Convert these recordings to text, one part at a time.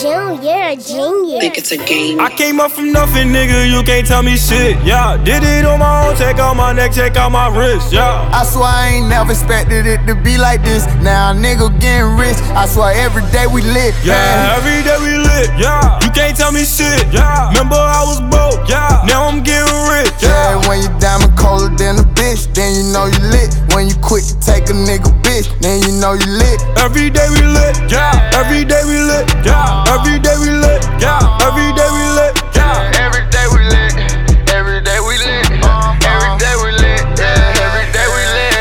June, you're a genius. Think it's a game. I came up from nothing, nigga, you can't tell me shit, yeah. Did it on my own, check out my neck, check out my wrist, yeah. I swear I ain't never expected it to be like this. Now a nigga getting rich, I swear every day we lit, yeah. Every day we lit, yeah. You can't tell me shit, yeah. Remember I was broke, yeah. Now I'm getting rich, yeah. When you diamond colder than a bitch, then you know you lit. When you quit to take a nigga bitch, then you know you lit. Every day we lit, yeah. Every day we lit, yeah. Every day we lit, yeah. Every day we lit, yeah. Every day we lit. Every day we lit. Every day we lit. Yeah. Every day we lit.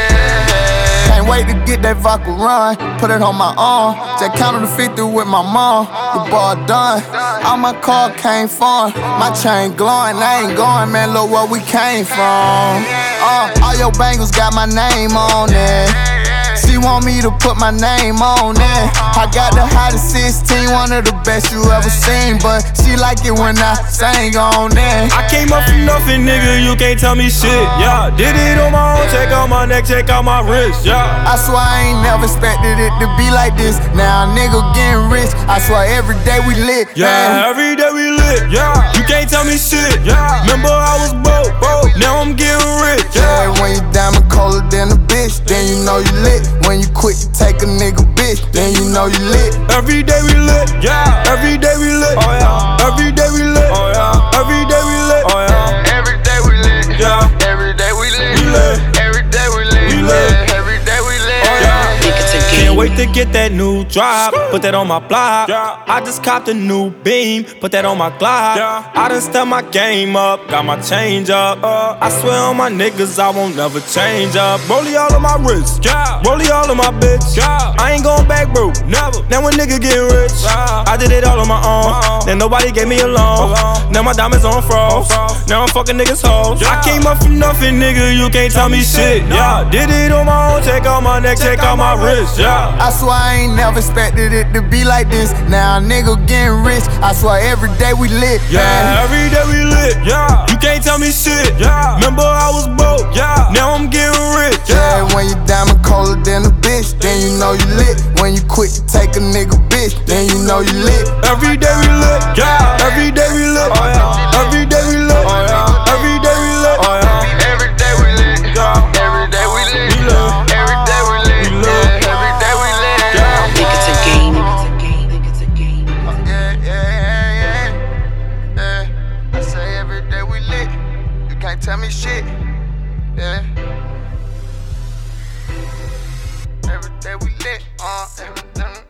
Can't wait to get that vodka run, put it on my arm. Just counted the 50 with my mom. The ball done. All my car came from. My chain glowing. I ain't going, man. Look where we came from. All your bangles got my name on it. She want me to put my name on it. I got the hottest 16, one of the best you ever seen. But she like it when I sang on it. I came up from nothing, nigga, you can't tell me shit, yeah. Did it on my own, check out my neck, check out my wrist, yeah. I swear I ain't never expected it to be like this. Now a nigga getting rich, I swear every day we lit, yeah. Man. Every day we lit, yeah. You can't tell me shit, yeah. Remember I was broke, now I'm getting rich, yeah. When you diamond colder than a bitch, then you know you lit. When you quit to take a nigga bitch, then you know you lit. Every day we lit, yeah. Every day we lit, oh yeah. Every day we lit, oh yeah. Every day we lit, oh yeah. Every day we lit, yeah. Every day we lit, we lit. Every day we lit, we lit. Every day we lit, oh yeah. Think it's a game. Can't wait to get that new drop, put that on my block, yeah. I just copped a new beam, put that on my Glock, yeah. I done stepped my game up, got my change up, I swear on my niggas I won't never change up. Rollie all of my wrist, yeah. Rollie all of my bitch, yeah. I ain't going back, bro, never. Now a nigga getting rich, yeah. I did it all on my own, then nobody gave me a loan. Now my diamonds on froze, now I'm fucking niggas hoes, yeah. I came up from nothing, nigga, you can't tell me shit, yeah. Did it on my own, check out my neck, check out my wrist, yeah. I swear I ain't never expected it to be like this. Now a nigga getting rich, I swear every day we lit, yeah. Man. Every day we lit, yeah. You can't tell me shit, yeah. Remember I was broke, yeah. Now I'm getting rich, yeah. When you diamond colder than a bitch, then you know you lit. When you quit to take a nigga bitch, then you know you lit. Every day we lit, yeah. Every day we lit, oh yeah. Every day we lit, oh yeah. Every day we lit, oh yeah. Every day we lit, yeah. Every day we lit, we lit. Every day we lit, we lit. Every day we lit, yeah. Think it's a game. Think it's a game. Yeah. I say every day we lit. You can't tell me shit. Yeah. Every day we lit.